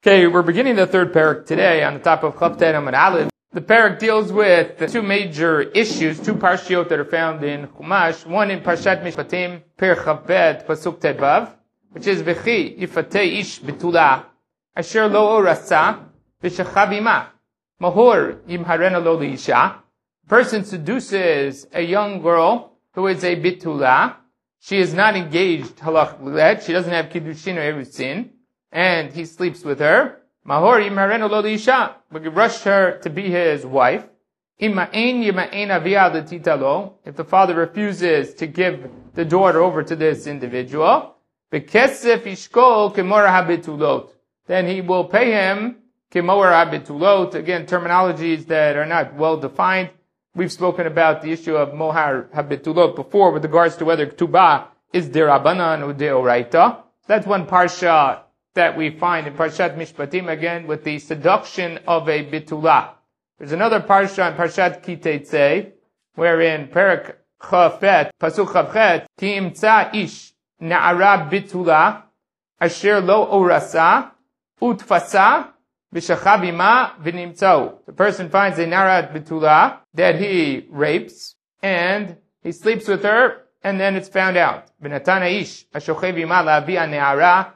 Okay, we're beginning the third parak today on the top of Chav Tet Amud Aleph. The parak deals with the two major issues, two parshiot that are found in Chumash. One in Parshat Mishpatim, Per Chav Bet, Pasuk Tet Vav, which is V'chi Yifatei Ish Betula Asher Lo Orasa V'Shechav Ima Mahor Yimharena Lo L'Isha. A person seduces a young girl who is a Betula. She is not engaged halach l'ed. She doesn't have kiddushin or erusin. And he sleeps with her. Mahor yimharenu lo l'isha. We can rush her to be his wife. Ima'en yima'en avia l'tita lo. If the father refuses to give the daughter over to this individual, v'kesef yishkol kemora habetulot. Then he will pay him kemora habetulot. Again, terminologies that are not well defined. We've spoken about the issue of mohar habetulot before with regards to whether ketubah is derabanan or deoraita. That's one parsha that we find in Parshat Mishpatim, again, with the seduction of a bitula. There's another parsha in Parshat Ki Teitzei, wherein Perak Chafet, Pasuk Chavchet, Ki imtza ish na'ara bitula, asher lo orasa, utfasa, v'shachav ima v'nimtzau. The person finds a na'ara bitula that he rapes, and he sleeps with her, and then it's found out. V'natana ish, ashochev ima la'avia ne'ara,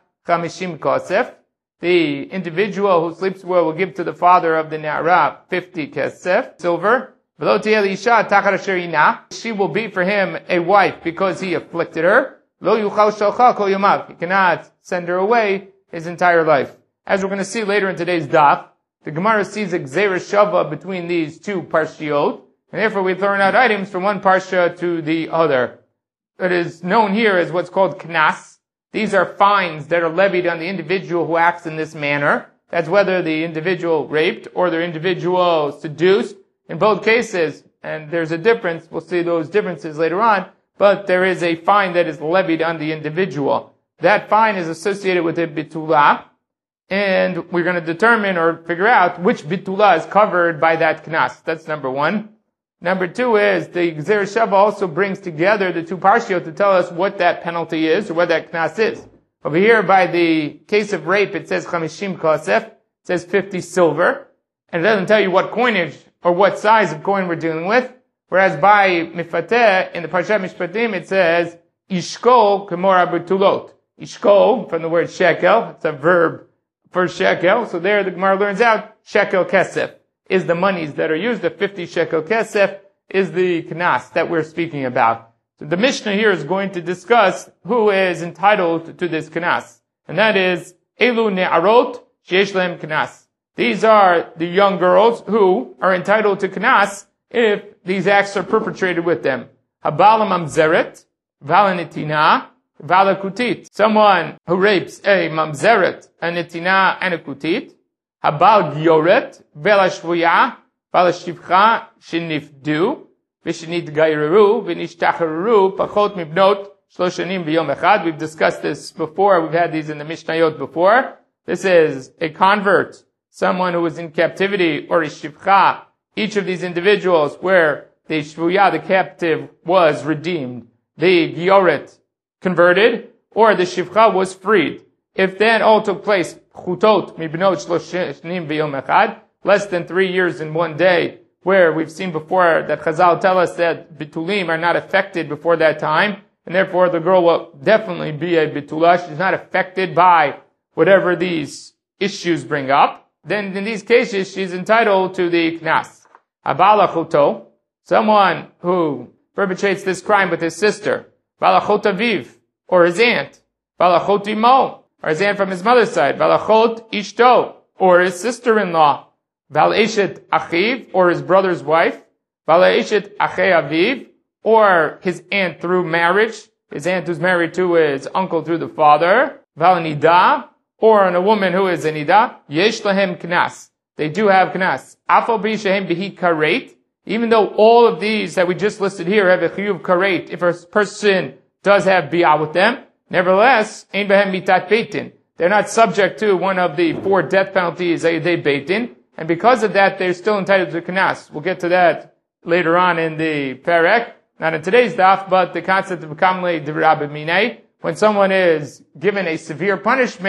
the individual who sleeps well will give to the father of the Na'ara 50 kesef, silver. She will be for him a wife because he afflicted her. He cannot send her away his entire life. As we're going to see later in today's daf, the Gemara sees a gzeira shava between these two parshiot, and therefore we throw out items from one parsha to the other. It is known here as what's called knas. These are fines that are levied on the individual who acts in this manner. That's whether the individual raped or the individual seduced. In both cases, and there's a difference, we'll see those differences later on, but there is a fine that is levied on the individual. That fine is associated with a bitula, and we're going to determine or figure out which bitula is covered by that knas. That's number one. Number two is the Gzeira Shava also brings together the two parshiot to tell us what that penalty is or what that knas is. Over here, by the case of rape, it says 50 kosef, it says 50 silver, and it doesn't tell you what coinage or what size of coin we're dealing with. Whereas by Mifateh, in the Parshat Mishpatim, it says ishkol kemora betulot. Ishkol, from the word shekel, it's a verb for shekel, so there the Gemara learns out shekel kesef is the monies that are used. The 50 shekel kesef is the knas that we're speaking about. So the Mishnah here is going to discuss who is entitled to this knas. And that is, Elu ne'arot sheyesh lehem knas. These are the young girls who are entitled to knas if these acts are perpetrated with them. Habala mamzeret, vala netina, vala kutit. Someone who rapes a mamzeret, a netina, and a kutit. Habal gioret, vela shvuya, vala shivcha, shenifdu, v'shenit gaireru, v'nishtachareru, pachot mibnot, shloshanim v'yom echad. We've discussed this before. We've had these in the Mishnayot before. This is a convert, someone who was in captivity, or a shivcha. Each of these individuals where the shvuya, the captive, was redeemed. The gioret converted, or the shivcha was freed. If that all took place, chutot mibnot shloshim v'yom echad, less than 3 years in one day, where we've seen before that Chazal tell us that bitulim are not affected before that time, and therefore the girl will definitely be a bitula. She's not affected by whatever these issues bring up. Then in these cases, she's entitled to the knas. Abala choto, someone who perpetrates this crime with his sister, balachot aviv, or his aunt, balachot imo, or his aunt from his mother's side, Valachot Ishto, or his sister-in-law, Val Eshet Achiv, or his brother's wife, Val Eshet Achei Aviv, or his aunt through marriage, his aunt who's married to his uncle through the father, Val Nida, or on a woman who is a Nida, Yesh Lahem Knas. They do have Knas. Afal Bi Shehem Bihi Karet, even though all of these that we just listed here have a Chiyuv Karet, if a person does have Biyah with them, nevertheless, ein behem mitat beitin. They're not subject to one of the 4 death penalties, they beitin, and because of that, they're still entitled to knas. We'll get to that later on in the perek, not in today's daf, but the concept of kamle de rabbi minei. When someone is given a severe punishment,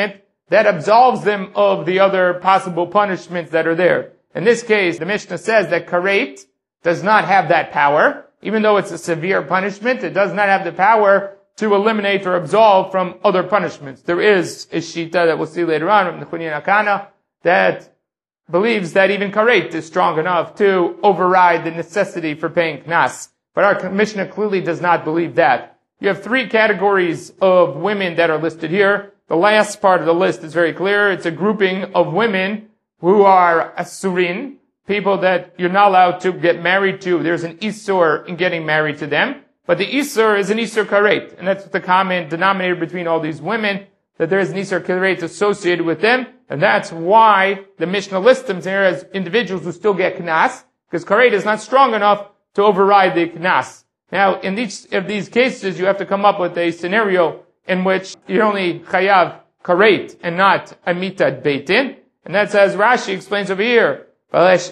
that absolves them of the other possible punishments that are there. In this case, the Mishnah says that karet does not have that power. Even though it's a severe punishment, it does not have the power to eliminate or absolve from other punishments. There is a shita that we'll see later on from the Chunyan Akana that believes that even karet is strong enough to override the necessity for paying knas. But our Mishnah clearly does not believe that. You have three categories of women that are listed here. The last part of the list is very clear. It's a grouping of women who are asurin, people that you're not allowed to get married to. There's an isur in getting married to them. But the isur is an isur karet. And that's the common denominator between all these women, that there is an isur karet associated with them. And that's why the Mishnah lists them here as individuals who still get knas, because karet is not strong enough to override the knas. Now, in each of these cases, you have to come up with a scenario in which you're only chayav karet and not a mitat beitin. And that's as Rashi explains over here. As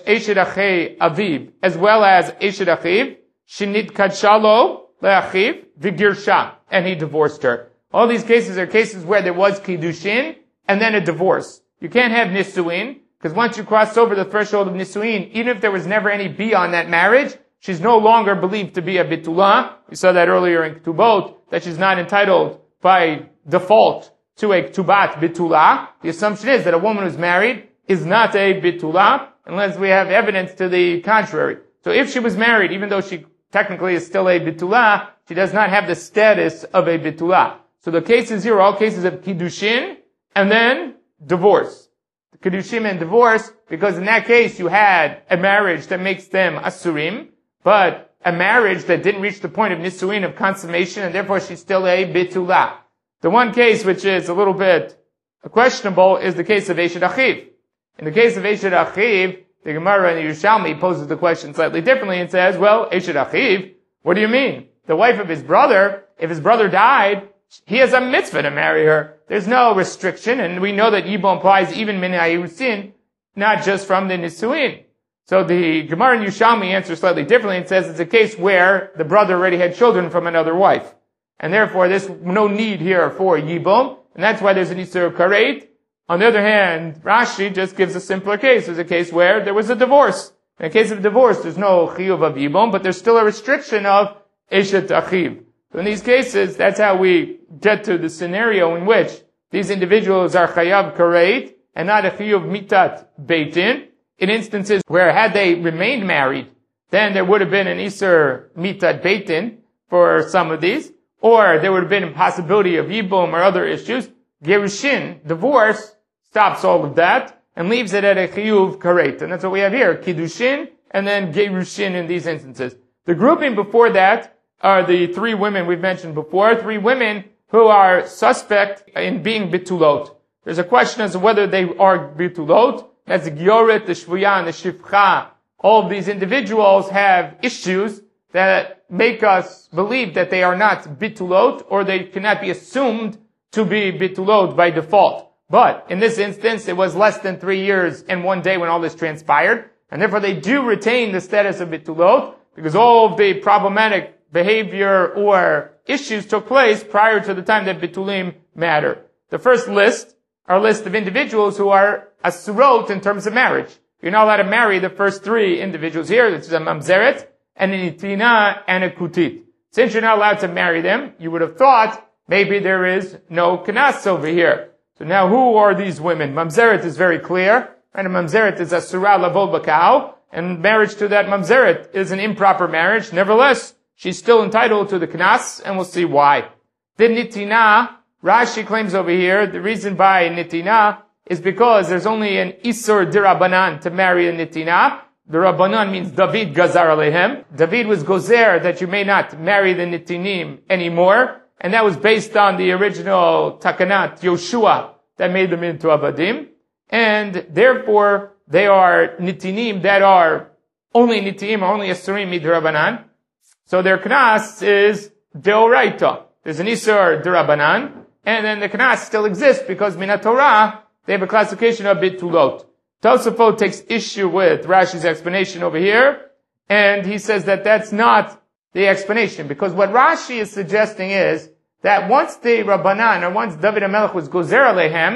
well as Eshet Achiv, Shinit Kachalo Le'achiv V'girsha, and he divorced her. All these cases are cases where there was Kiddushin and then a divorce. You can't have Nisuin, because once you cross over the threshold of Nisuin, even if there was never any Bia on that marriage, she's no longer believed to be a Bitulah. We saw that earlier in Ketubot, that she's not entitled by default to a Ketubat Bitulah. The assumption is that a woman who's married is not a Bitulah, unless we have evidence to the contrary. So if she was married, even though she technically is still a Bitulah, she does not have the status of a Bitulah. So the cases here are all cases of Kiddushin and then divorce. Kiddushin and divorce, because in that case you had a marriage that makes them Asurim, but a marriage that didn't reach the point of Nisuin, of consummation, and therefore she's still a Bitulah. The one case which is a little bit questionable is the case of Eshet Achiv. In the case of Eshet Achiv, the Gemara in Yerushalmi poses the question slightly differently and says, well, Eshet Achiv, what do you mean? The wife of his brother, if his brother died, he has a mitzvah to marry her. There's no restriction, and we know that Yibum implies even min ha'yirusin, not just from the Nisuin. So the Gemara in Yerushalmi answers slightly differently and says it's a case where the brother already had children from another wife. And therefore there's no need here for Yibum, and that's why there's an Isur Karet. On the other hand, Rashi just gives a simpler case. There's a case where there was a divorce. In a case of divorce, there's no chiyuv of yibum, but there's still a restriction of eshet achiv. So in these cases, that's how we get to the scenario in which these individuals are chayav karet and not a chiyuv mitat beitin. In instances where had they remained married, then there would have been an isur mitat beitin for some of these, or there would have been a possibility of yibum or other issues. Gerushin, divorce, stops all of that and leaves it at a chiyuv karet. And that's what we have here, kiddushin and then gerushin in these instances. The grouping before that are the three women we've mentioned before, three women who are suspect in being bitulot. There's a question as to whether they are bitulot. That's the gioret, the shvuya, and the shifcha. All of these individuals have issues that make us believe that they are not bitulot, or they cannot be assumed to be bitulot by default. But in this instance, it was less than 3 years and 1 day when all this transpired, and therefore they do retain the status of bitulot, because all of the problematic behavior or issues took place prior to the time that bitulim matter. The first list are a list of individuals who are asurot in terms of marriage. You're not allowed to marry the first three individuals here, which is a mamzeret, and a nitina, and a kutit. Since you're not allowed to marry them, you would have thought maybe there is no knas over here. So now who are these women? Mamzeret is very clear, and a mamzeret is asura lavol bakau, and marriage to that mamzeret is an improper marriage. Nevertheless, she's still entitled to the knas, and we'll see why. The nitina, Rashi claims over here, the reason by nitina is because there's only an isur dirabanan to marry a nitina. The rabbanan means David gazar alehem. David was gozer that you may not marry the nitinim anymore. And that was based on the original takanat Yoshua that made them into abadim. And therefore, they are nitinim that are only nitinim, or only asurim midrabanan. So their knas is deoraita. There's an isur dirabanan. And then the knas still exists because minat Torah, they have a classification of bitulot. Tosafot takes issue with Rashi's explanation over here. And he says that that's not the explanation, because what Rashi is suggesting is that once the Rabbanan, or once David HaMelech was Gozer Alehem,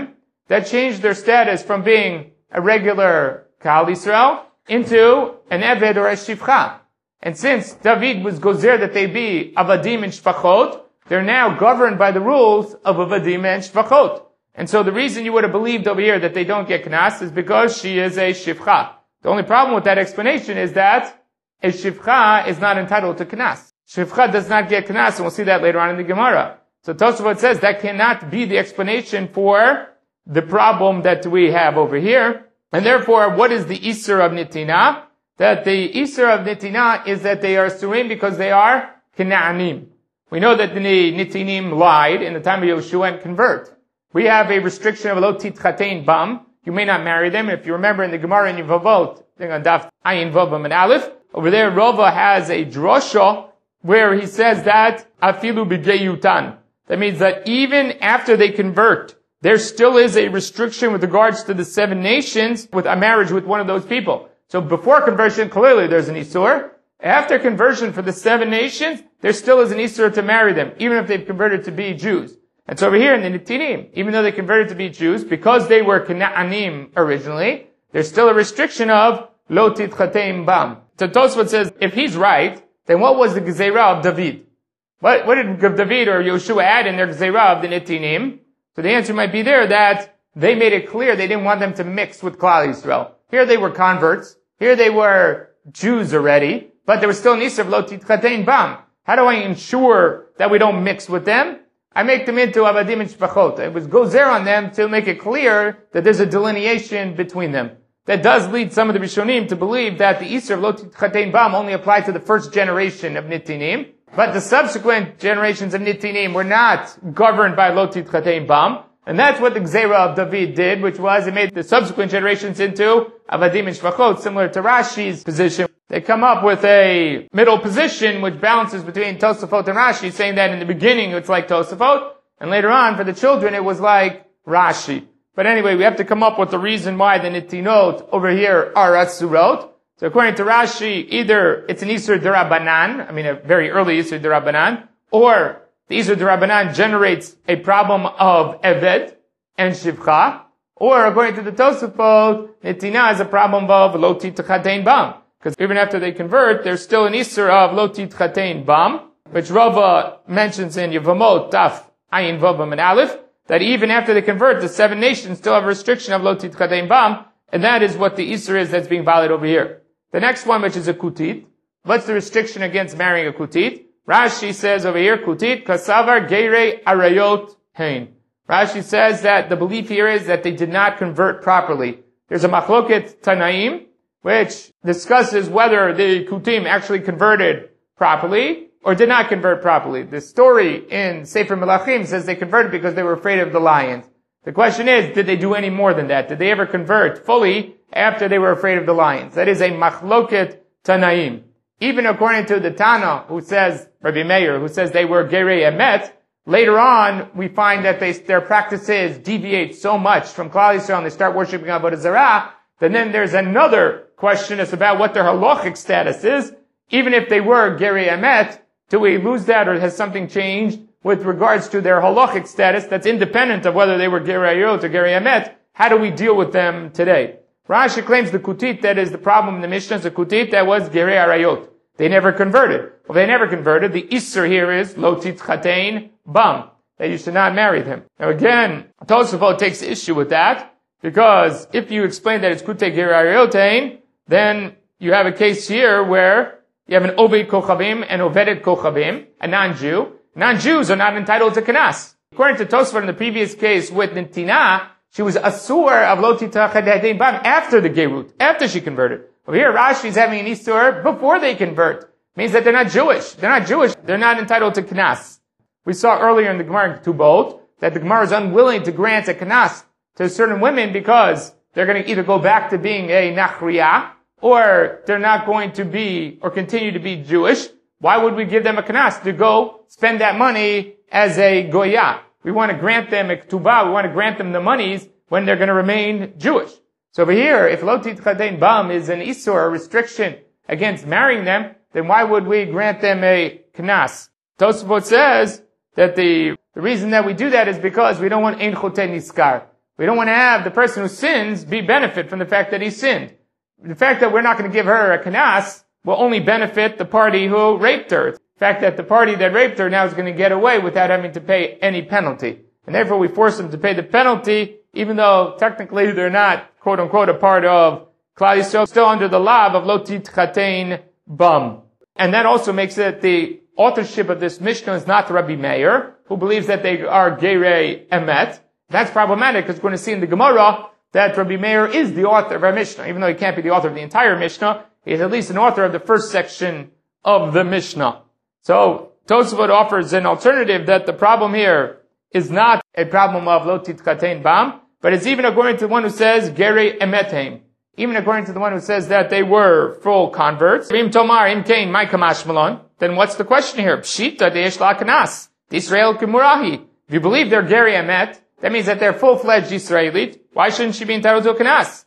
that changed their status from being a regular Kahal Yisrael into an Eved or a Shifcha. And since David was gozer that they be Avadim and Shfachot, they're now governed by the rules of Avadim and Shfachot. And so the reason you would have believed over here that they don't get Knas is because she is a Shifcha. The only problem with that explanation is that a Shifcha is not entitled to Knas. Shifcha does not get Knas, and we'll see that later on in the Gemara. So Tosafot says that cannot be the explanation for the problem that we have over here. And therefore, what is the Isser of Nitina? That the Isser of Nitina is that they are Surim because they are Kena'anim. We know that the Nitinim lied in the time of Yoshua and convert. We have a restriction of Lo Titchatein Bam. You may not marry them. If you remember in the Gemara in Yevavot, on Daf Ayin Vav and Aleph, over there Rava has a drosha where he says that Afilu B'Geyutan. That means that even after they convert, there still is a restriction with regards to the 7 nations with a marriage with one of those people. So before conversion, clearly there's an Isur. After conversion for the 7 nations, there still is an Isur to marry them, even if they've converted to be Jews. And so over here in the Nitinim, even though they converted to be Jews, because they were Kena'anim originally, there's still a restriction of Lo Titchateim Bam. So Tosfot says, if he's right, then what was the Gezerah of David? What did David or Yoshua add in their Gezerah of the Nitinim? So the answer might be there that they made it clear they didn't want them to mix with Klal Yisrael. Here they were converts. Here they were Jews already. But there was still an Isser of Lo Titchatein Bam. How do I ensure that we don't mix with them? I make them into Avadim and Shpachot. It was gozer on them to make it clear that there's a delineation between them. That does lead some of the Rishonim to believe that the Isser of Lo Titchatein Bam only applied to the first generation of Nitinim. But the subsequent generations of Nitinim were not governed by Lo Titchatein Bam. And that's what the Gzeira of David did, which was it made the subsequent generations into Avadim and Shvachot, similar to Rashi's position. They come up with a middle position which balances between Tosafot and Rashi, saying that in the beginning it's like Tosafot, and later on for the children it was like Rashi. But anyway, we have to come up with the reason why the Nitinot over here are Asurot. So according to Rashi, either it's an Isur D'Rabbanan, a very early Isur D'Rabbanan, or the Isur D'Rabbanan generates a problem of Eved and Shivcha, or according to the Tosafot, Nitina is a problem of Lo Titchatein Bam. Because even after they convert, there's still an Isur of Lo Titchatein Bam, which Rava mentions in Yevamot, Daf Ayin Vav and Aleph, that even after they convert, the 7 nations still have a restriction of Lo Titchatein Bam, and that is what the Isur is that's being valid over here. The next one, which is a Kutit. What's the restriction against marrying a Kutit? Rashi says over here, Kutit, Kasavar Geire Arayot Hein. Rashi says that the belief here is that they did not convert properly. There's a Machloket Tanaim, which discusses whether the Kutim actually converted properly or did not convert properly. The story in Sefer Melachim says they converted because they were afraid of the lions. The question is, did they do any more than that? Did they ever convert fully after they were afraid of the lions? That is a Machloket Tanaim. Even according to the Tana, who says, Rabbi Meir, who says they were Gerei Emet, later on we find that their practices deviate so much from Klal Yisrael and they start worshipping Avodah Zarah, that then there's another question as about what their halachic status is. Even if they were Gerei Emet, do we lose that or has something changed with regards to their halachic status that's independent of whether they were Gerei Ayot or Gerei Emet? How do we deal with them today? Rashi claims the Kutit that is the problem in the Mishnah is the Kutit that was Gerei Arayot. They never converted. Well, they never converted. The Isser here is Lo Titchatein Bam, that you should not marry them. Now again, Tosafot takes issue with that, because if you explain that it's Kutei Gerei Arayotein, then you have a case here where you have an Oved Kochavim and Ovedet Kochavim, a non-Jew. Non-Jews are not entitled to Kanas. According to Tosafot in the previous case with Nitina, she was Asur of Lo Titchatein Bam after the Gerut, after she converted. Over here, Rashi is having an Isur before they convert. It means that they're not Jewish. They're not Jewish. They're not entitled to Knas. We saw earlier in the Gemara in Ketubot that the Gemara is unwilling to grant a Knas to certain women because they're going to either go back to being a Nachriya or they're not going to be or continue to be Jewish. Why would we give them a Knas to go spend that money as a Goya? We want to grant them a Ketubah. We want to grant them the monies when they're going to remain Jewish. So over here, if Lo Titchatein Bam is an Isur, a restriction against marrying them, then why would we grant them a Knas? Tosafot says that the reason that we do that is because we don't want Ein Choten Niskar. We don't want to have the person who sins benefit from the fact that he sinned. The fact that we're not going to give her a kanas will only benefit the party who raped her. The fact that the party that raped her now is going to get away without having to pay any penalty. And therefore we force them to pay the penalty, even though technically they're not, quote unquote, a part of Klal Yisrael, still under the law of lo titchatein bam. And that also makes it the authorship of this Mishnah is not Rabbi Meir, who believes that they are gerei emet. That's problematic because we're going to see in the Gemara that Rabbi Meir is the author of our Mishnah. Even though he can't be the author of the entire Mishnah, he is at least an author of the first section of the Mishnah. So Tosafot offers an alternative that the problem here is not a problem of lo titchatein bam, but it's even according to the one who says gerei emetem. Even according to the one who says that they were full converts. Then what's the question here? Pshita de'esh la kanas. Israel kimurahi. If you believe they're gerei emet, that means that they're full-fledged Israelite. Why shouldn't she be entitled to a kanas?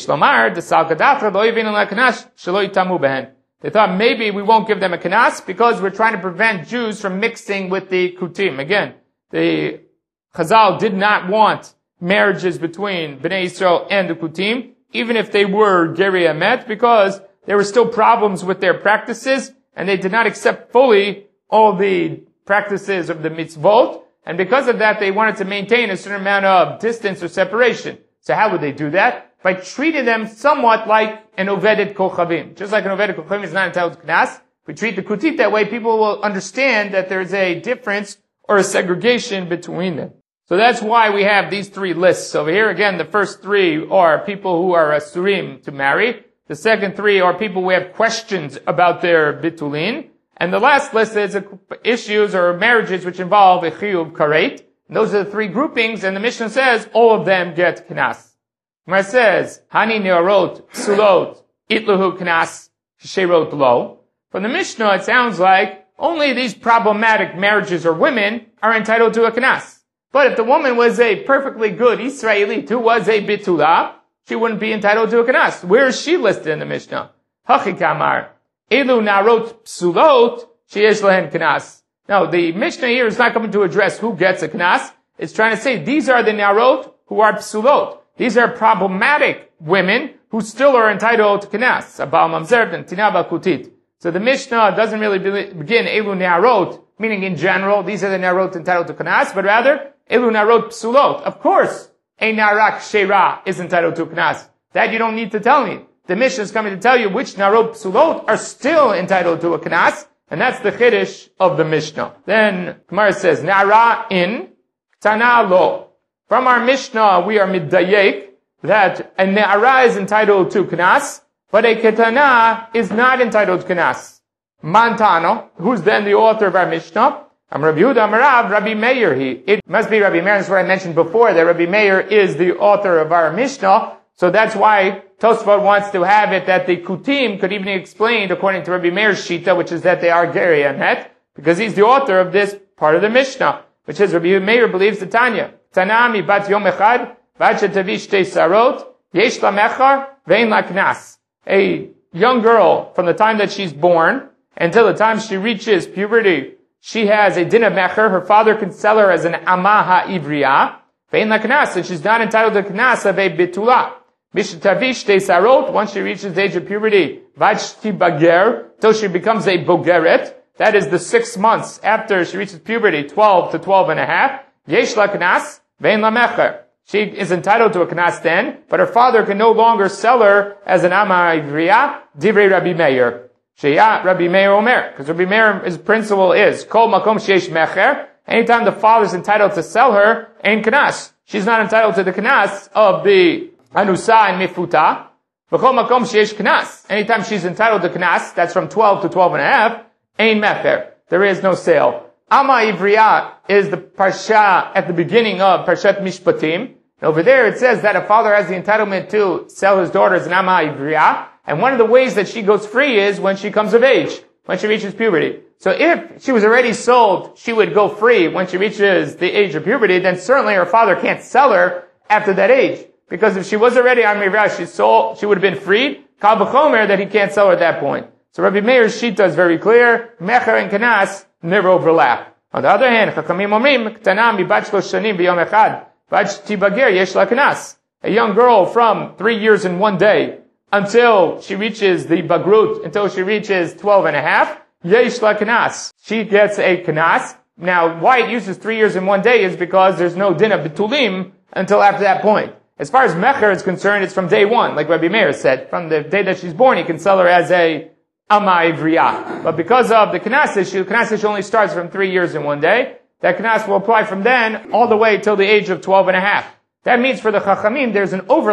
They thought maybe we won't give them a kanas because we're trying to prevent Jews from mixing with the kutim. Again, the Chazal did not want marriages between Bnei Israel and the kutim, even if they were gerei emet, because there were still problems with their practices, and they did not accept fully all the practices of the mitzvot, and because of that, they wanted to maintain a certain amount of distance or separation. So how would they do that? By treating them somewhat like an Ovedet Kochavim. Just like an Ovedet Kochavim is not entitled to Knas, if we treat the Kutit that way, people will understand that there's a difference or a segregation between them. So that's why we have these three lists over here. Again, the first three are people who are asurim to marry. The second three are people who have questions about their bitulin. And the last list is issues or marriages which involve a chiyuv karet. And those are the three groupings, and the Mishnah says all of them get knas. Gemara says, Hani ne'arot psulot itluhu knas sherot lo. From the Mishnah, it sounds like only these problematic marriages or women are entitled to a knas. But if the woman was a perfectly good Israelite who was a bitula, she wouldn't be entitled to a knas. Where is she listed in the Mishnah? Hachikamar. Elu narot psulot sheyesh lahen knas. Now, the Mishnah here is not coming to address who gets a knas. It's trying to say these are the narot who are psulot. These are problematic women who still are entitled to knas. Abal mamzer and tinaba kutit. So the Mishnah doesn't really begin elu narot, meaning in general, these are the narot entitled to knas, but rather elu narot psulot. Of course, a narak shera is entitled to knas. That you don't need to tell me. The Mishnah is coming to tell you which narot psulot are still entitled to a knas, and that's the chiddush of the Mishnah. Then Gemara says, Nara in, Tana lo. From our Mishnah, we are middayek that a Nara is entitled to knas, but a ketana is not entitled to knas. Mantano, who's then the author of our Mishnah? Rabbi Yehuda Amarav, Rabbi Meir. It must be Rabbi Meir. That's what I mentioned before, that Rabbi Meir is the author of our Mishnah. So that's why Tosfot wants to have it that the Kutim could even be explained according to Rabbi Meir's Shita, which is that they are gerei emet, because he's the author of this part of the Mishnah, which is Rabbi Meir believes the Tanya. Tanami bat yom echad, bat shetavi shtei sarot, yesh la mechar, vein la knas. A young girl, from the time that she's born until the time she reaches puberty, she has a din of mecher. Her father can sell her as an amah ha'ivriya, vein la knas, and she's not entitled to knas of a bitula. Mishtavish te sarot, once she reaches the age of puberty, vajti bager, till she becomes a bogeret, that is the 6 months after she reaches puberty, 12 to 12 and a half, yesh la knas, vein la mecher. She is entitled to a knas then, but her father can no longer sell her as an ama ivriya, divrei Rabbi Meir. Sheya Rabbi Meir omer, because Rabbi Meir's principle is, kol makom sheyesh mecher, anytime the father is entitled to sell her, ein knas. She's not entitled to the knas of the Anusa and Mifuta. V'chol makom sheyesh knas. Anytime she's entitled to knas, that's from 12 to 12 and a half, ein mecher. There is no sale. Ama Ivriya is the parsha at the beginning of Parshat Mishpatim. And over there it says that a father has the entitlement to sell his daughter as an Ama Ivriya. And one of the ways that she goes free is when she comes of age, when she reaches puberty. So if she was already sold, she would go free when she reaches the age of puberty, then certainly her father can't sell her after that age. Because if she was already on Mirah, she would have been freed. Kal v'chomer that he can't sell her at that point. So Rabbi Meir's Shita is very clear. Mecher and Kanas never overlap. On the other hand, Chachamim omrim, K'tana mibat shlosh shanim b'yom echad, tibager yesh la knas. A young girl from 3 years and 1 day until she reaches the bagrut, until she reaches 12 and a half, yesh la knas. She gets a knas. Now, why it uses 3 years and 1 day is because there's no din of bitulim until after that point. As far as mecher is concerned, it's from day one, like Rabbi Meir said. From the day that she's born, he can sell her as a Amma Ivriya. But because of the Knas issue only starts from 3 years and 1 day. That Knas will apply from then all the way till the age of 12 and a half. That means for the Chachamim, there's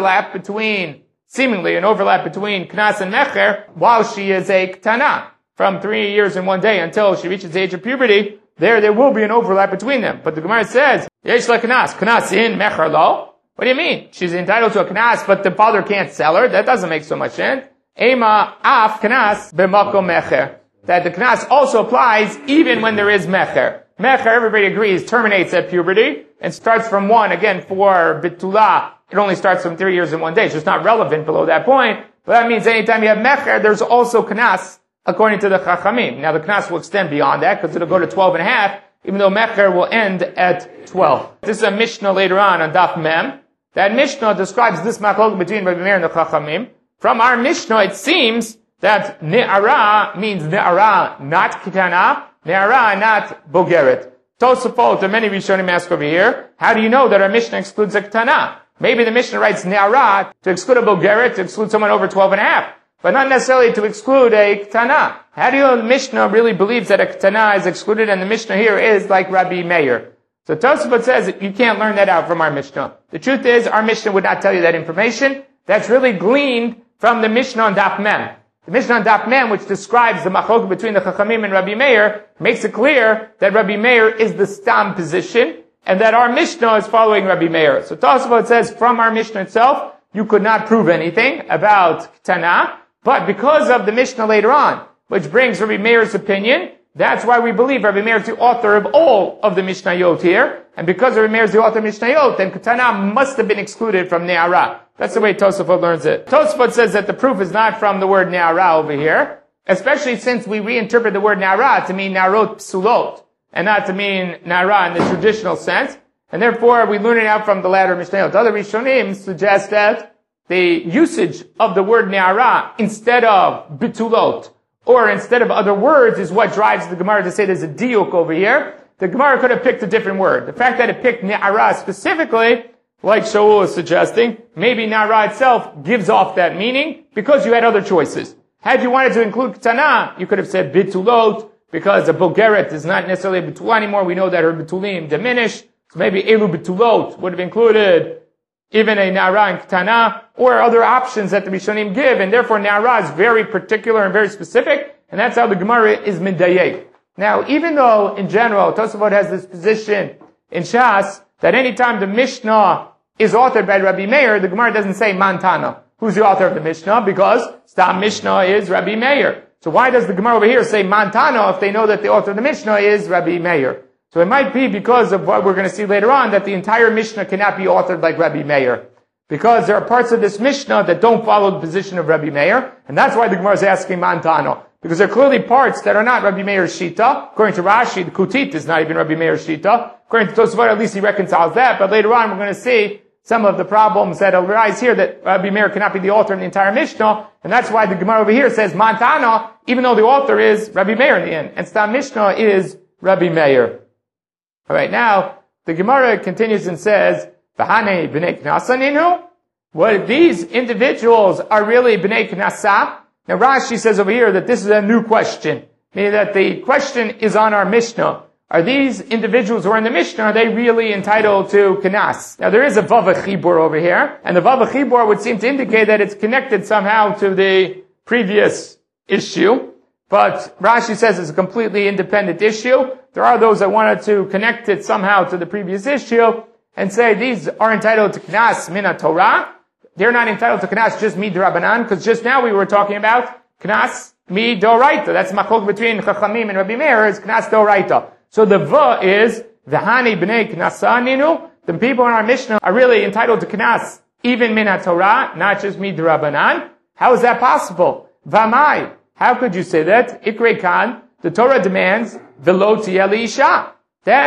seemingly an overlap between Knas and Mecher, while she is a Ktana. From 3 years and 1 day until she reaches the age of puberty, there will be an overlap between them. But the Gemara says, Yesh la Knas in Mecher lo. What do you mean? She's entitled to a Knas, but the father can't sell her? That doesn't make so much sense. Ema af Knas b'makom Mecher. That the Knas also applies even when there is Mecher. Mecher, everybody agrees, terminates at puberty and starts from 1. Again, for Bitula, it only starts from 3 years and 1 day, so it's not relevant below that point. But that means anytime you have Mecher, there's also Knas, according to the Chachamim. Now the Knas will extend beyond that, because it'll go to 12 and a half, even though Mecher will end at 12. This is a Mishnah later on Daf Mem. That Mishnah describes this machlok between Rabbi Meir and the Chachamim. From our Mishnah, it seems that Ne'ara means Ne'ara, not Kitana, Ne'ara, not Bogeret. Tosafot, and many Rishonim ask over here, how do you know that our Mishnah excludes a Kitana? Maybe the Mishnah writes Ne'ara to exclude a Bogeret, to exclude someone over 12 and a half, but not necessarily to exclude a Kitana. How do you know the Mishnah really believes that a Kitana is excluded, and the Mishnah here is like Rabbi Meir? So Tosafot says you can't learn that out from our Mishnah. The truth is, our Mishnah would not tell you that information. That's really gleaned from the Mishnah on Daf Mem. The Mishnah on Daf Mem, which describes the machlok between the Chachamim and Rabbi Meir, makes it clear that Rabbi Meir is the stam position, and that our Mishnah is following Rabbi Meir. So Tosafot says, from our Mishnah itself, you could not prove anything about Ktana, but because of the Mishnah later on, which brings Rabbi Meir's opinion, that's why we believe Rabbi Meir is the author of all of the Mishnayot here. And because Rabbi Meir is the author of Mishnayot, then Ketana must have been excluded from Ne'ara. That's the way Tosafot learns it. Tosafot says that the proof is not from the word Ne'ara over here, especially since we reinterpret the word Ne'ara to mean Narot Psulot, and not to mean Ne'ara in the traditional sense. And therefore, we learn it out from the latter Mishnayot. Other Rishonim suggest that the usage of the word Ne'ara instead of Bitulot, or instead of other words, is what drives the Gemara to say there's a diuk over here. The Gemara could have picked a different word. The fact that it picked Ne'ara specifically, like Shaul is suggesting, maybe Ne'ara itself gives off that meaning because you had other choices. Had you wanted to include Ktana, you could have said Bitulot, because a Bogeret is not necessarily a Bitula anymore. We know that her Bitulim diminished. So maybe Elu Bitulot would have included even a Ne'ara and Ktana, or other options that the Rishonim give, and therefore Ne'ara is very particular and very specific, and that's how the Gemara is Midayek. Now, even though, in general, Tosafot has this position in Shas, that any time the Mishnah is authored by Rabbi Meir, the Gemara doesn't say Mantana. Who's the author of the Mishnah? Because Stam Mishnah is Rabbi Meir. So why does the Gemara over here say Mantana if they know that the author of the Mishnah is Rabbi Meir? So it might be because of what we're going to see later on that the entire Mishnah cannot be authored like Rabbi Meir. Because there are parts of this Mishnah that don't follow the position of Rabbi Meir, and that's why the Gemara is asking Mantano. Because there are clearly parts that are not Rabbi Meir's Shita. According to Rashi, the Kutit is not even Rabbi Meir's Shita. According to Tosafot, at least he reconciles that, but later on we're going to see some of the problems that arise here that Rabbi Meir cannot be the author of the entire Mishnah, and that's why the Gemara over here says Mantano, even though the author is Rabbi Meir in the end, and Stam Mishnah is Rabbi Meir. Alright, now, the Gemara continues and says, V'hanei b'nei knasa ninu? What these individuals are really b'nei knasa? Now Rashi says over here that this is a new question, meaning that the question is on our Mishnah. Are these individuals who are in the Mishnah, are they really entitled to Knas? Now there is a Vav Chibur over here, and the Vav Chibur would seem to indicate that it's connected somehow to the previous issue. But Rashi says it's a completely independent issue. There are those that wanted to connect it somehow to the previous issue and say these are entitled to Knas Mina Torah. They're not entitled to Knas just Midrabanan, because just now we were talking about Knas Midoraita. That's machlok between Chachamim and Rabbi Meir is Knas Doraita. So the Va is V'hani b'nei Knasa ninu. The people in our Mishnah are really entitled to Knas even Mina Torah, not just Midrabanan. How is that possible? V'amai. How could you say that? Ikrei kan, the Torah demands, velo tiyeh leisha, that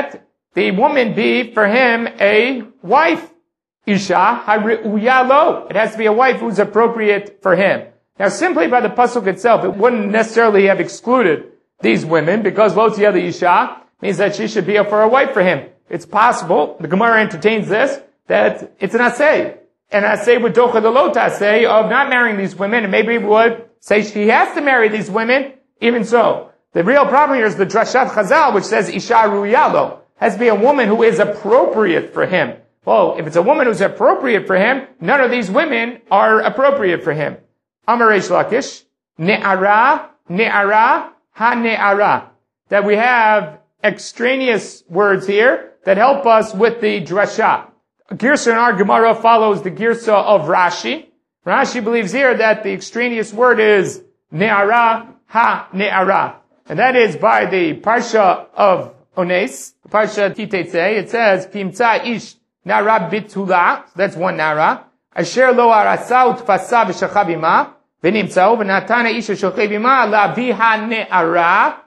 the woman be for him a wife. Isha hari'uya lo. It has to be a wife who's appropriate for him. Now, simply by the pasuk itself, it wouldn't necessarily have excluded these women, because lo tiyeh isha means that she should be for a wife for him. It's possible, the Gemara entertains this, that it's an asay. An asay would docha the lo asay of not marrying these women, and maybe would say she has to marry these women, even so. The real problem here is the Drashat Chazal, which says Isha Ruya lo. Has to be a woman who is appropriate for him. Well, if it's a woman who's appropriate for him, none of these women are appropriate for him. Amar Reish Lakish, Ne'ara, Ne'ara, Ha-Ne'ara. That we have extraneous words here that help us with the drasha. Girsa in our Gemara follows the Girsa of Rashi. Rashi believes here that the extraneous word is Ne'ara, Ha-Ne'ara. And that is by the Parsha of Ones, Parsha Kiteitzei. It says, Kimtza ish nara bitula. That's one nara. Asher lo arasa utfasa v'shacha bima. V'nimtzao v'natana isha shochei bima laviha ne'ara.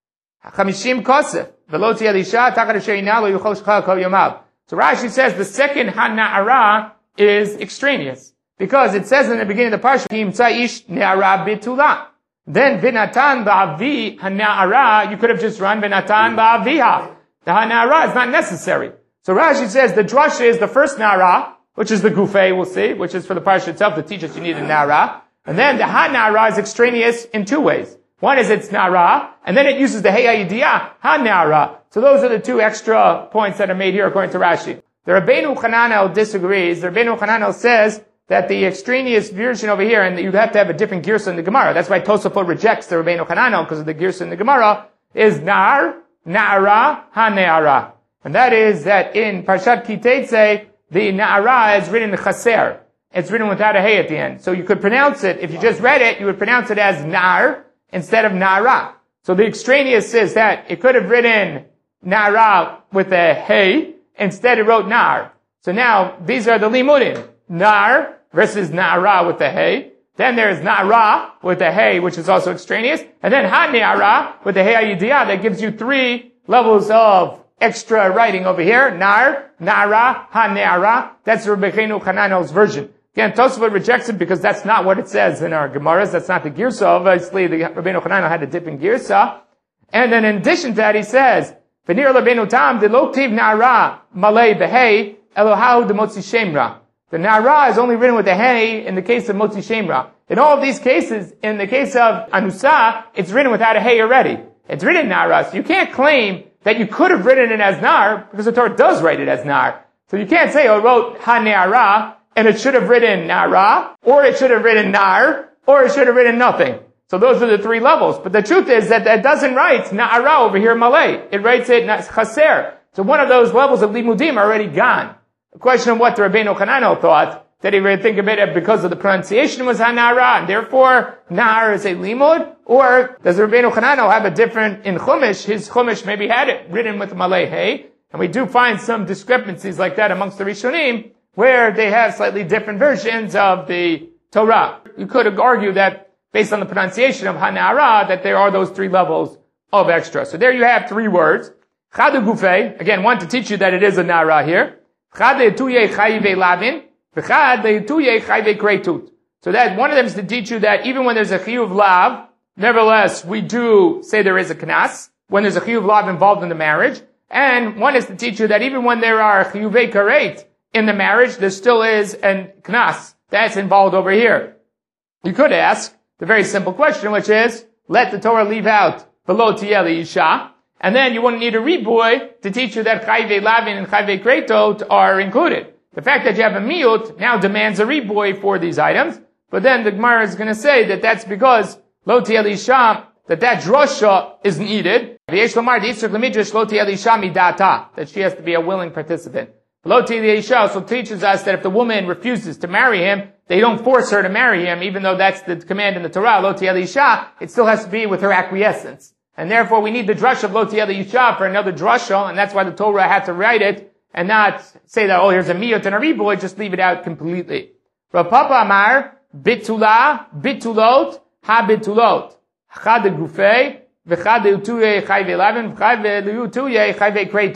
50 kosef. V'lo tiyeh l'isha tachat asher ina lo yuchol shachal kol yomav. So Rashi says the second ha-na'ara is extraneous. Because it says in the beginning of the Parsha, Kimtza ish nara bitula. Then v'natan ba'avi ha-na'ara, you could have just run v'natan ba'aviha. The ha-na'ara is not necessary. So Rashi says the drasha is the first na'ara, which is the gufay, we'll see, which is for the parsha itself to teach us you need a na'ara. And then the ha-na'ara is extraneous in two ways. One is it's na'ara, and then it uses the hey ha'yidiyah, ha-na'ara. So those are the two extra points that are made here according to Rashi. The Rabbeinu Chananel disagrees. The Rabbeinu Chananel says that the extraneous version over here, and you'd have to have a different girsa in the Gemara. That's why Tosafot rejects the Rabbeinu Chananel, because of the girsa in the Gemara, is nar, na'ara, ha-ne'ara. And that is that in Parshat Kiteitzei, the na'ara is written chaser. It's written without a hey at the end. So you could pronounce it, if you just read it, you would pronounce it as nar instead of na'ara. So the extraneous is that it could have written na'ara with a hey, instead it wrote nar. So now, these are the limudim. Nar versus na'ara with the hey. Then there's na'ara with the hey, which is also extraneous. And then ha-ne'ara with the hey ha'yidiyah, that gives you 3 levels of extra writing over here. Nar, na'ara, ha-ne'ara. That's Rabbeinu Chananel's version. Again, Tosafot rejects it because that's not what it says in our Gemaras. That's not the Girsa. Obviously, the Rabbeinu Chananel had a dip in Girsa. And then in addition to that, he says, V'nir Rabbeinu Tam, de lo tiv na'ara malei behei, elohahu de motzi shemra. The na'ara is only written with the hey in the case of motzi shemra. In all of these cases, in the case of anusa, it's written without a hey already. It's written na'ara. So you can't claim that you could have written it as nar, because the Torah does write it as nar. So you can't say, oh, it wrote ha-ne'ara, and it should have written na'ara, or it should have written nar, or it should have written nothing. So those are the 3 levels. But the truth is that it doesn't write na'ara over here malay. It writes it chaser. So one of those levels of limudim are already gone. The question of what the Rabbeinu Chananel thought, that he would think of it because of the pronunciation was ha-na'ara, and therefore nar is a limud, or does the Rabbeinu Chananel have a different, in Chumash, his Chumash maybe had it written with malay hey, and we do find some discrepancies like that amongst the Rishonim, where they have slightly different versions of the Torah. You could argue that, based on the pronunciation of ha-na'ara, that there are those 3 levels of extra. So there you have 3 words. Chadu gufei, again, one to teach you that it is a na'ara here. Chad le'tuye chayive lavin, v'chad le'tuye chayive kreitut. So that one of them is to teach you that even when there's a chiyuv lav, nevertheless, we do say there is a knas, when there's a chiyuv lav involved in the marriage. And one is to teach you that even when there are chiyuvei karet in the marriage, there still is a knas that's involved over here. You could ask the very simple question, which is, let the Torah leave out v'lo tiyeh l'isha, and then you wouldn't need a riboy to teach you that chayvei lavin and chayvei kreitot are included. The fact that you have a miut now demands a riboy for these items, but then the Gemara is going to say that that's because lo tiyeh l'isha, that drosha is needed. V'yesh lomar d'yitzchak l'midrash lo tiyeh l'isha midata, that she has to be a willing participant. Lo tiyeh l'isha also teaches us that if the woman refuses to marry him, they don't force her to marry him, even though that's the command in the Torah, lo tiyeh l'isha, it still has to be with her acquiescence. And therefore we need the drush of lo tiyeh l'isha for another drusha, and that's why the Torah had to write it, and not say that, oh, here's a miyot and a riboy, just leave it out completely. Rav Papa Amar, bitula, bitulot, ha bitulot. Chad gufei, v'chad le'utuye chayve lavin, v'chad le'utuye chayve kreitot.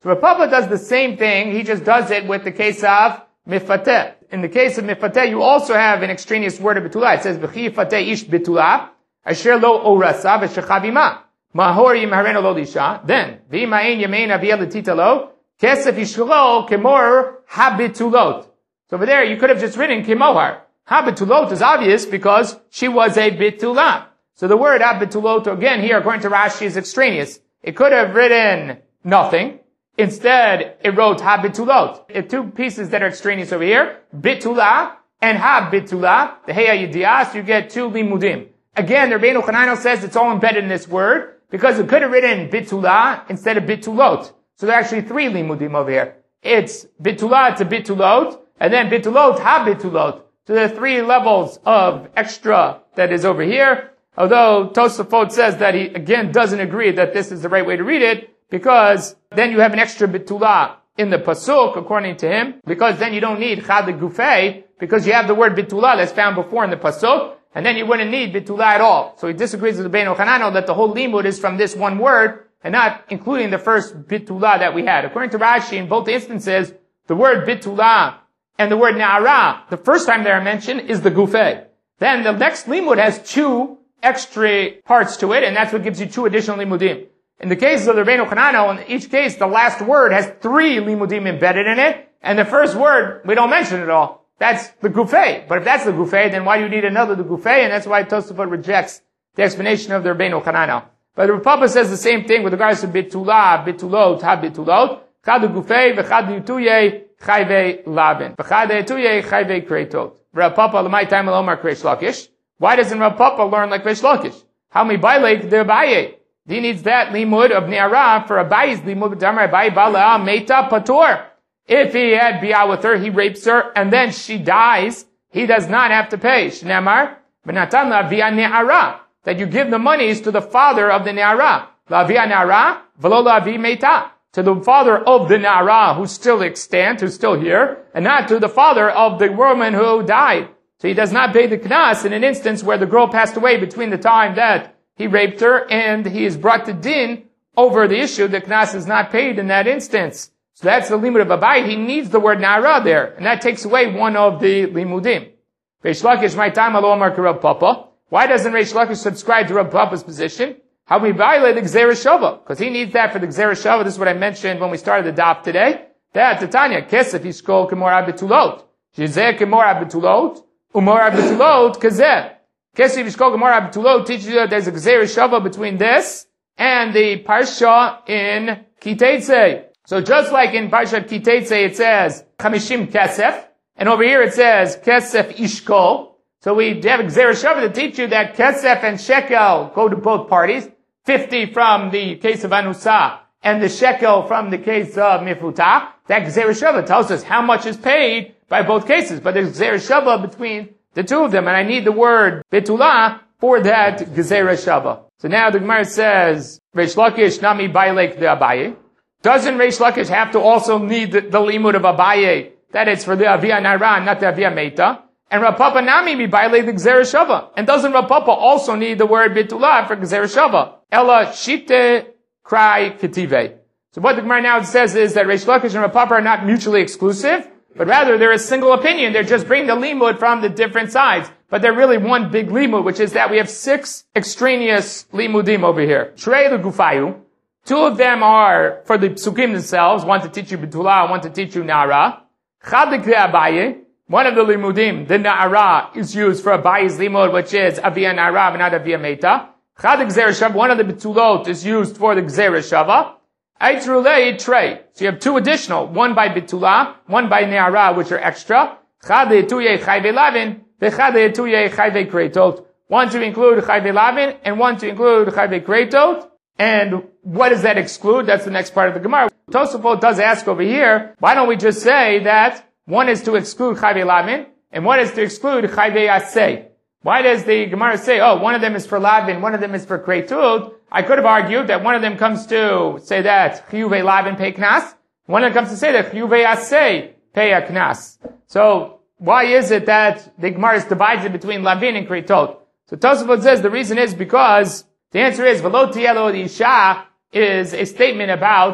So Rav Papa does the same thing, he just does it with the case of mifateh. In the case of mifateh, you also have an extraneous word of betula. It says, v'chi yifateh ish betula, asher lo orasa v'shechavima. Mahor yimhareno lo lisha. Then, v'ima'en yamein aviyah letita lo, kesef yishlo kemor habitulot. So over there, you could have just written kemohar. Habitulot is obvious because she was a bitula. So the word habitulot, again, here, according to Rashi, is extraneous. It could have written nothing. Instead, it wrote habitulot. It's two pieces that are extraneous over here. Bitula and habitula. The heya yidias, you get two limudim. Again, the Rabbeinu Chananel says it's all embedded in this word because it could have written bitula instead of bitulot. So there are actually three limudim over here. It's bitula to bitulot, and then bitulot habitulot. So there are three levels of extra that is over here. Although Tosafot says that he again doesn't agree that this is the right way to read it, because then you have an extra bitula in the pasuk, according to him, because then you don't need chad gufei, because you have the word bitula that's found before in the pasuk, and then you wouldn't need bitula at all. So he disagrees with the Rabbeinu Chananel that the whole limud is from this one word, and not including the first bitula that we had. According to Rashi, in both instances, the word bitula and the word na'ara, the first time they are mentioned, is the gufei. Then the next limud has two extra parts to it, and that's what gives you two additional limudim. In the case of the Rabbeinu Chananel, in each case, the last word has three limudim embedded in it, and the first word, we don't mention at all. That's the gufei. But if that's the gufei, then why do you need another the gufei? And that's why Tosafot rejects the explanation of the Rabbeinu Chananel. But the Rav Papa says the same thing with regards to bitula, bitulot, habitulot, chad gufei, v'chad yutuye, chayve labin, v'chad yutuye, chayve kretot. Rav Papa, l'may time alomar kreish lakish. Why doesn't Rav Papa learn like Reish Lakish? How many bailek the Abaye? He needs that limud of Ne'ara for Abaye's limud. Damar Abaye bala meta patur. If he had bi'ah with her, he rapes her, and then she dies, he does not have to pay. Shneamar v'natan la'avia Ne'ara, that you give the monies to the father of the Ne'ara. La'avia Ne'ara v'lo la'avi meta, to the father of the Ne'ara who's still extant, who's still here, and not to the father of the woman who died. So he does not pay the knas in an instance where the girl passed away between the time that he raped her and he is brought to din over the issue. The knas is not paid in that instance. So that's the limud of Abai. He needs the word na'ara there, and that takes away one of the limudim. Reish Lakish, my time, alo amar Rav Papa. Why doesn't Reish Lakish subscribe to Rav Papa's position? How we violate the Gzera Shava? Because he needs that for the Gzera Shava. This is what I mentioned when we started the daf today. That, Titania, kesef yishkol kemor abitulot. Jizeh kemor abitulot. Umor abitulot kazeh. Kesef yishkol kemor abitulot teaches you that there's a Gzera Shava between this and the Parsha in Kiteitzei. So just like in Parshat Kiteitzei it says Chamishim Kesef, and over here it says Kesef Ishkol. So we have a Gzera Shava to teach you that Kesef and Shekel go to both parties. 50 from the case of Anusa, and the Shekel from the case of Mifutah. That Gzera Shava tells us how much is paid by both cases. But there's Gzera Shava between the two of them, and I need the word Betula for that Gzera Shava. So now the Gemara says, Reish Lakish nami bailek de Abaye. Doesn't Reish Lakish have to also need the limud of Abaye, that it's for the Avia Nara, not the Avia Meita? And Rav Papa nami mi bailek the Gzera Shava. And doesn't Rav Papa also need the word Betula for Gzera Shava? Ella shite krai ketive. So what the Gemara now says is that Reish Lakish and Rav Papa are not mutually exclusive, but rather they're a single opinion. They're just bringing the limud from the different sides. But they're really one big limud, which is that we have 6 extraneous limudim over here. Shrei l'gufayu. 2 of them are for the psukim themselves. One to teach you Betula, one to teach you Na'ara. Chad l'kre Abaye. One of the limudim, the Na'ara, is used for Abaye's limud, which is Avia Na'ara and not Avia Meita. Chad Gzera Shava, one of the Betulot is used for the Gzera Shava. Aitrulei Trey. So you have 2 additional, one by Betula, one by Ne'ara, which are extra. Chad Etuye Chayve Lavin, Vechad Etuye Chayve Kretot. One to include Chayve Lavin, and one to include Chayve Kretot. And what does that exclude? That's the next part of the Gemara. Tosafot does ask over here, why don't we just say that one is to exclude Chayve Lavin, and one is to exclude Chayve Aseh? Why does the Gemara say, one of them is for Lavin, one of them is for Kretud? I could have argued that one of them comes to say that Chiyuve Lavin pay Knas, one of them comes to say that Chiyuve Aseh pay a Knas. So, why is it that the Gemara is divided between Lavin and Kretud? So Tosafot says the reason is because the answer is, V'lo tielo isha is a statement about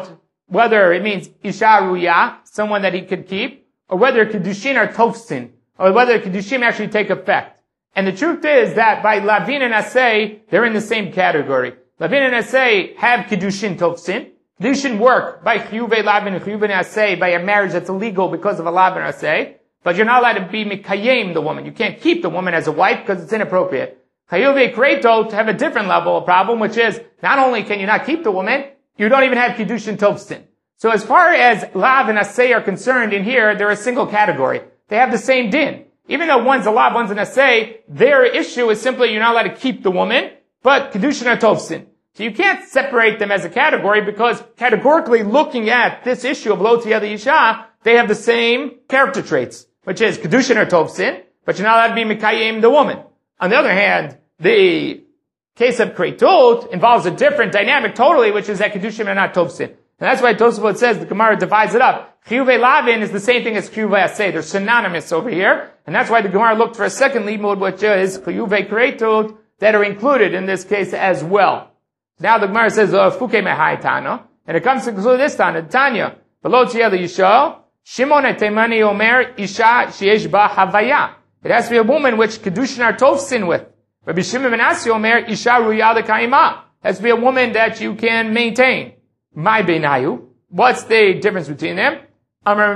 whether it means Isha Ruya, someone that he could keep, or whether Kedushin are Tofsin, or whether Kedushim actually take effect. And the truth is that by Lavin and Asay, they're in the same category. Lavin and Asay have Kedushin Tofsin. Kedushin work by Chiyuvei Lavin and Chiyuvei Asay, by a marriage that's illegal because of a Lavin or Asay. But you're not allowed to be Mikayim the woman. You can't keep the woman as a wife because it's inappropriate. Chiyuvei Kretot have a different level of problem, which is, not only can you not keep the woman, you don't even have Kedushin Tofsin. So as far as Lav and Asay are concerned in here, they're a single category. They have the same din. Even though one's a Lav, one's an Asay, their issue is simply you're not allowed to keep the woman, but Kedushin are Tofsin. So you can't separate them as a category because categorically looking at this issue of Lo Tiyah the Isha, they have the same character traits, which is Kedushin or Tovsin, but you're not allowed to be Mikayim the woman. On the other hand, the case of Kretot involves a different dynamic totally, which is that Kedushin are not Tovsin. And that's why Tosafot says, the Gemara divides it up. Chiyuvei Lavin is the same thing as Chiyuvei Asay. They're synonymous over here. And that's why the Gemara looked for a second limud, which is Chiyuvei Kretot, that are included in this case as well. Now the Gemara says, Fuke Mehai Tana, and it comes to conclude this Tana, Tanya, Below Tiyah the Yisha, Shimon Temani Omer, Isha Sheyesh Ba Havaya. It has to be a woman which Kedushin are Tovsin with. Rabbi Shimon ben Asi Omer, Isha Ruya L'Kaima. It has to be a woman that you can maintain. My Beinayu. What's the difference between them? Amar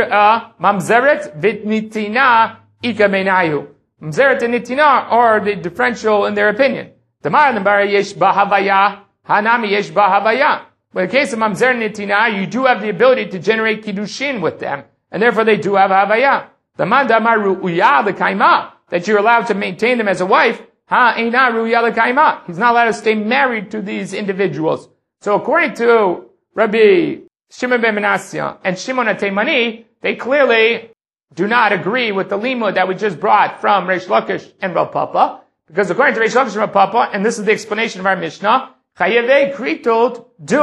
Mamzeret Vitnitina Ika Beinayu. Mamzeret and Nitina are the differential in their opinion. The Maran Yesh Bahavaya, Hanami Yesh Bahavaya. But in the case of Mamzer and Nitina, you do have the ability to generate Kiddushin with them, and therefore they do have Havaya. The Mandamar Ru'uya L'Kaima, that you're allowed to maintain them as a wife, Eina Ru'uya L'Kaima. He's not allowed to stay married to these individuals. So according to Rabbi Shimon ben Menasya and Shimon HaTeimani, they clearly do not agree with the limud that we just brought from Reish Lakish and Rav Papa, because according to Reish Lakish and Rav Papa, and this is the explanation of our Mishnah, Chayevei Kritot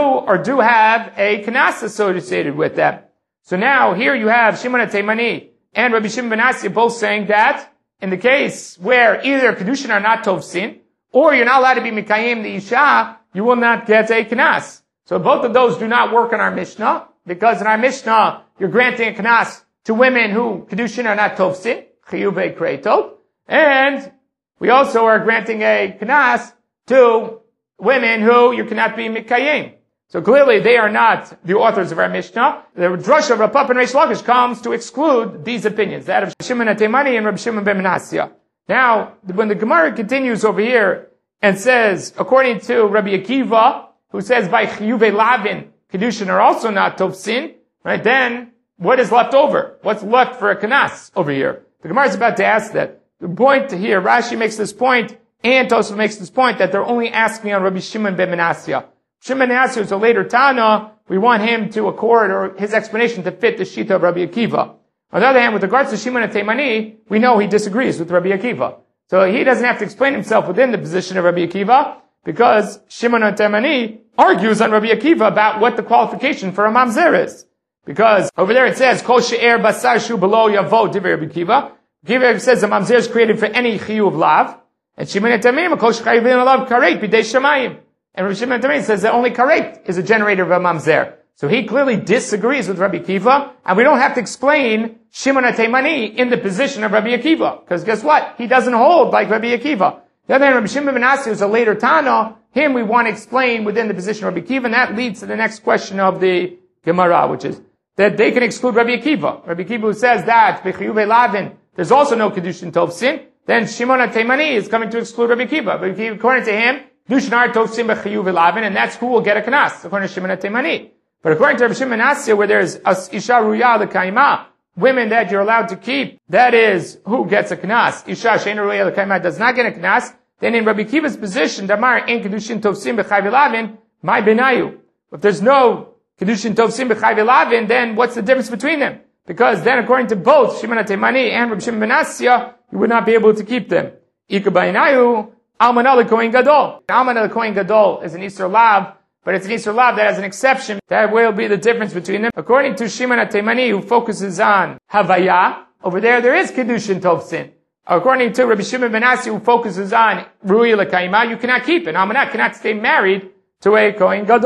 do have a Knas associated with them. So now here you have Shimon HaTeimani and Rabbi Shimon ben Menasya both saying that in the case where either Kedushin are not Tovsin, or you're not allowed to be Mikayim the Isha, you will not get a Knas. So both of those do not work in our Mishnah, because in our Mishnah, you're granting a Knas to women who Kedushin are not Tovsin, Chiyuvei Kretot, and we also are granting a Knas to women who you cannot be Mikayim. So clearly they are not the authors of our Mishnah. The Drush of Rav Papa and Reish Lakish comes to exclude these opinions, that of Shimon HaTeimani and Rabbi Shimon ben Menasya. Now, when the Gemara continues over here and says, according to Rabbi Akiva, who says by Chiyuvei Lavin, Kedushin are also not Tovsin, right? Then, what is left over? What's left for a Knas over here? The Gemara is about to ask that. The point here, Rashi makes this point, and Tosafot makes this point, that they're only asking on Rabbi Shimon ben Menasya. Shimon ben Menasya is a later Tana. We want him to accord, or his explanation to fit the Shita of Rabbi Akiva. On the other hand, with regards to Shimon HaTeimani, we know he disagrees with Rabbi Akiva. So he doesn't have to explain himself within the position of Rabbi Akiva, because Shimon HaTeimani argues on Rabbi Akiva about what the qualification for a mamzer is. Because over there it says, Kol she'er basar shu below yavo divrei Rabbi Akiva. Akiva says the mamzer is created for any chiyuv lav. And Shimon HaTeimani, Kol shechayivin alav karet b'dei shamayim. And Rabbi Shimon HaTeimani says that only karet is a generator of a mamzer. So he clearly disagrees with Rabbi Akiva, and we don't have to explain Shimon HaTeimani in the position of Rabbi Akiva. Because guess what? He doesn't hold like Rabbi Akiva. The other hand, Rabbi Shimon ben Menasya is a later Tana. Him we want to explain within the position of Rabbi Akiva, and that leads to the next question of the Gemara, which is that they can exclude Rabbi Akiva. Rabbi Akiva who says that, B'chiyuvei Lavin, there's also no Kedushin Tovsin. Then Shimon HaTeimani is coming to exclude Rabbi Akiva. But according to him, Kedushin are Tovsin B'chiyuvei Lavin, and that's who will get a Knas, according to Shimon HaTeimani. But according to Rabbi Shimon ben Menasya, where there's Isha Ruya L'Kaima, women that you're allowed to keep, that is, who gets a Knas. Isha She'en Ruya L'Kaima does not get a Knas. Then in Rabbi Akiva's position, Damar en Kedushin Tovsim B'chayvei Lavin, my Benayu. If there's no Kedushin Tovsim B'chayvei Lavin, then what's the difference between them? Because then according to both Shimon HaTeimani and Rabbi Shimon ben Menasya, you would not be able to keep them. Ika Benayu, Almanah L'Kohen Gadol. Almanah L'Kohen Gadol is an Isur Lav, but it's an Isur Lav that has an exception. That will be the difference between them. According to Shimon HaTeimani, who focuses on Havaya, over there is Kedushin Tovsin. According to Rabbi Shimon ben Menasya, who focuses on Ru'i L'Kaima, you cannot keep it. Almanah cannot stay married to a Kohen Gadol.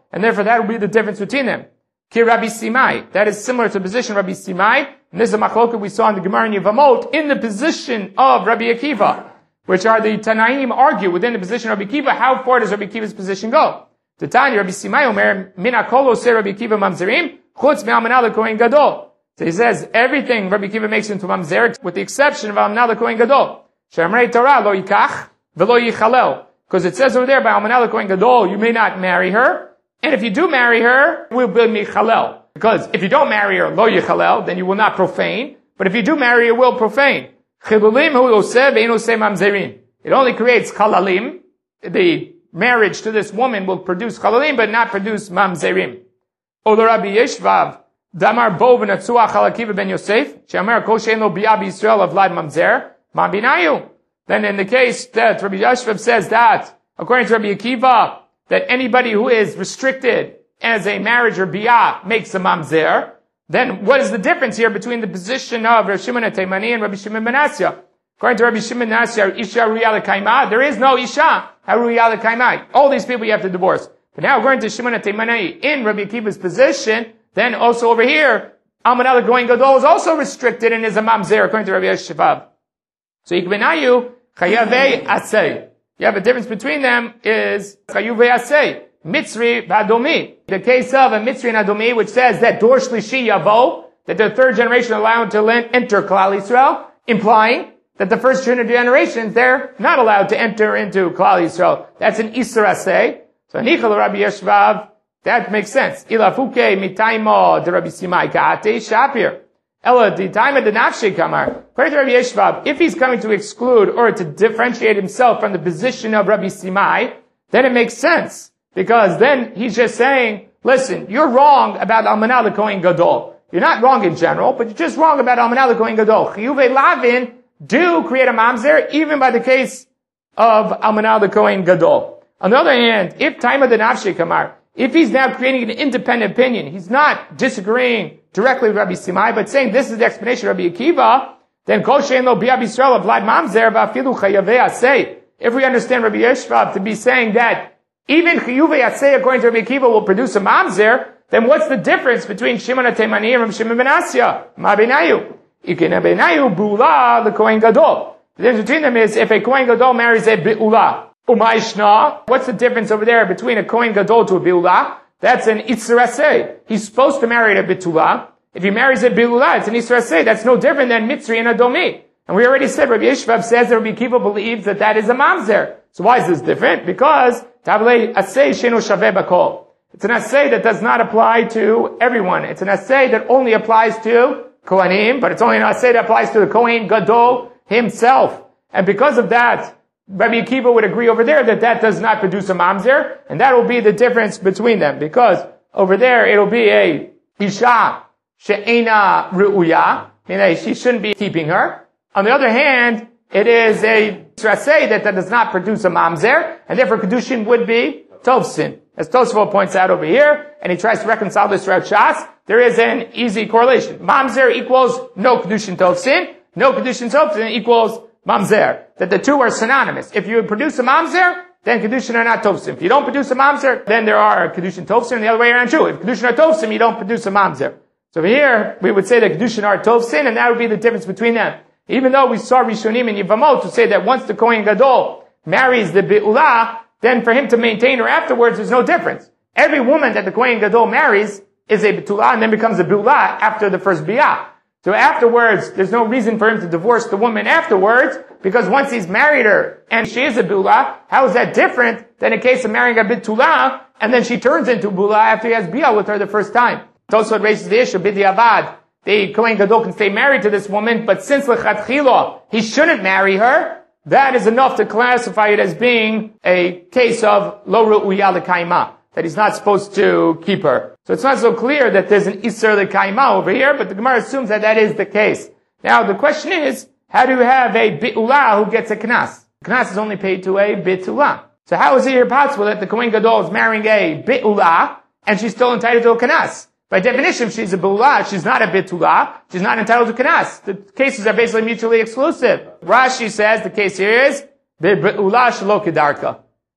and therefore that will be the difference between them. Ki Rabbi Simai, that is similar to the position of Rabbi Simai, and this is a machloket we saw in the Gemara in Yevamot, in the position of Rabbi Akiva, which are the Tanaim argue within the position of Rabbi Akiva, how far does Rabbi Akiva's position go? The Tanya, Rabbi Simai Omer, Min HaKol Oseh Rabbi Akiva Mamzerim, Chutz Me'almanah LeKohen Gadol. So he says, everything Rabbi Akiva makes into Mamzer, with the exception of Almanah LeKohen Gadol. She'amrei Torah lo yikach, velo yichalel. Because it says over there, by Almanah LeKohen Gadol, you may not marry her, and if you do marry her, we'll be michalel. Because if you don't marry her, lo yichalel, then you will not profane. But if you do marry her, you will profane. Chilulim hu oseh ve'en oseh mamzerin. It only creates chalalim. The marriage to this woman will produce chalalim, but not produce mamzerim. Olo Rabbi Yeshvav, damar bo v'natzuach halakiva ben Yosef, she'amar kol she'en lo bi'ah b'Yisrael of vlad mamzer, ma binayu. Then in the case that Rabbi Yeshvav says that, according to Rabbi Akiva, that anybody who is restricted as a marriage or biyah makes a mamzer, then what is the difference here between the position of Rabbi Shimon HaTeimani and Rabbi Shimon ben Asya? According to Rabbi Shimon ben Asya, Isha Ruya L'Kaima, there is no Isha Ruya L'Kaima. All these people you have to divorce. But now according to Shimon HaTeimani, in Rabbi Akiva's position, then also over here, Almanah LeKohen Gadol is also restricted and is a mamzer, according to Rabbi Yeshvav. So Yikbenayu, Chayavei Asay. You have a difference between them is Chayuvei Asay, Mitzri V'Adomi. The case of a Mitzri and Adomi, which says that Dor Shlishi Yavo, that the third generation allowed to enter Klal Yisrael, implying that the first generations, they're not allowed to enter into Klal Yisrael. That's an Isser Asay. So Nichal Rabbi Yeshvav, that makes sense. Ilafuke Mitaimo de Rabbi Simai Ka'ate Shapir. Ella, the time of the Nafshe Kamar. According to Rabbi Yeshvav, if he's coming to exclude or to differentiate himself from the position of Rabbi Simai, then it makes sense. Because then he's just saying, listen, you're wrong about Almanah LeKohen Gadol. You're not wrong in general, but you're just wrong about Almanah LeKohen Gadol. Chiyuvei Lavin do create a mamzer, even by the case of Almanah LeKohen Gadol. On the other hand, if time of the Nafshe Kamar, if he's now creating an independent opinion, he's not disagreeing directly with Rabbi Simai, but saying this is the explanation of Rabbi Akiva, then Kol Shein Lo Bi'ah B'Yisrael of Vlad Mamzer V'Afilu Chayavei Asay. If we understand Rabbi Yeshvav to be saying that even Chayuvei Asay according to Rabbi Akiva will produce a Mamzer, then what's the difference between Shimon HaTeimani and Rabbi Shimon ben Asya? Ma Benayu. Ikena Benayu B'Ula l'Kohen Gadol. The difference between them is if a Kohen Gadol marries a B'Ula, Umayishna, what's the difference over there between a Kohen Gadol to a B'Ula? That's an Isser Asay. He's supposed to marry a B'Tula. If he marries a B'Ula, it's an Isser Asay. That's no different than Mitzri and Adomi. And we already said, Rabbi Yeshvav says that Rabbi Akiva believes that is a Mamzer. So why is this different? Because Tavlei Asay Shenu Shaveh Bakol. It's an Asay that does not apply to everyone. It's an Asay that only applies to Kohanim, but it's only an Asay that applies to the Kohen Gadol himself. And because of that, Rabbi Akiva would agree over there that does not produce a mamzer, and that will be the difference between them, because over there it'll be a isha she'ena ru'uya, meaning she shouldn't be keeping her. On the other hand, it is a trasei that does not produce a mamzer, and therefore kedushin would be tovsin. As Tosfot points out over here, and he tries to reconcile this throughout Shas, there is an easy correlation. Mamzer equals no kedushin tovsin, no kedushin tovsin equals mamzer, that the two are synonymous. If you produce a mamzer, then kedushin are not tovsim. If you don't produce a mamzer, then there are kedushin tovsim, and the other way around too. If kedushin are tovsim, you don't produce a mamzer. So over here, we would say that kedushin are tovsim, and that would be the difference between them. Even though we saw Rishonim and Yivamot to say that once the Kohen Gadol marries the Be'ulah, then for him to maintain her afterwards, there's no difference. Every woman that the Kohen Gadol marries is a Be'ulah and then becomes a Be'ulah after the first Biyah. So afterwards, there's no reason for him to divorce the woman afterwards, because once he's married her and she is a B'ulah, how is that different than a case of marrying a Betulah and then she turns into B'ulah after he has Biyah with her the first time? Tosfot raises the issue, B'diavad. The Kohen Gadol can stay married to this woman, but since L'chatchila, he shouldn't marry her, that is enough to classify it as being a case of Lo Ru'uya L'Kaima, that he's not supposed to keep her. So it's not so clear that there's an Isser L'Kaima over here, but the Gemara assumes that is the case. Now the question is, how do you have a Bi'ulah who gets a Knas? Knas is only paid to a Bitulah. So how is it here possible that the Kohen Gadol is marrying a Bi'ulah and she's still entitled to a Knas? By definition, if she's a B'ulah, she's not a Bitulah, she's not entitled to Knas. The cases are basically mutually exclusive. Rashi says the case here is, the B'ulah shelo kedarka.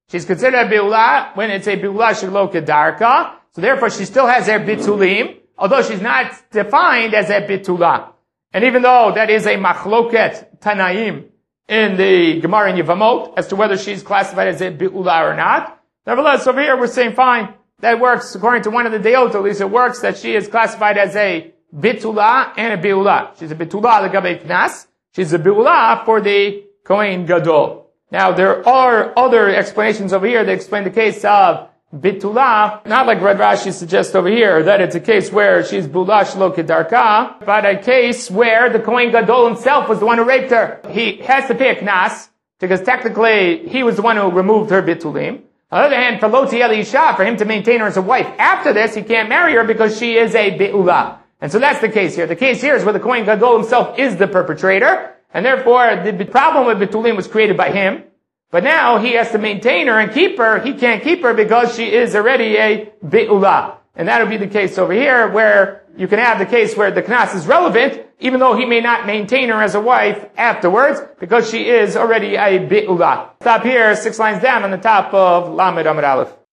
She's considered a bi'ula when it's a bi'ula shelo kedarka. So therefore she still has her bitulim, although she's not defined as a bitula. And even though that is a machloket tanaim in the Gemara in Yevamot as to whether she's classified as a bi'ula or not, nevertheless over here we're saying fine, that works according to one of the deot, at least it works that she is classified as a bitula and a bi'ula. She's a bitula l'gabei knas, she's a bi'ula for the Kohen Gadol. Now, there are other explanations over here that explain the case of bitula, not like Red Rashi suggests over here, that it's a case where she's bula shelo kedarka, but a case where the Kohen Gadol himself was the one who raped her. He has to pay a knas, because technically he was the one who removed her bitulim. On the other hand, for lo tiyeh isha, for him to maintain her as a wife after this, he can't marry her because she is a bi'ula. And so that's the case here. The case here is where the Kohen Gadol himself is the perpetrator, and therefore, the problem with Bitulim was created by him. But now, he has to maintain her and keep her. He can't keep her because she is already a Bi'ula. And that would be the case over here, where you can have the case where the Knas is relevant, even though he may not maintain her as a wife afterwards, because she is already a Bi'ula. Stop here, 6 lines down on the top of Lamed Amud Aleph.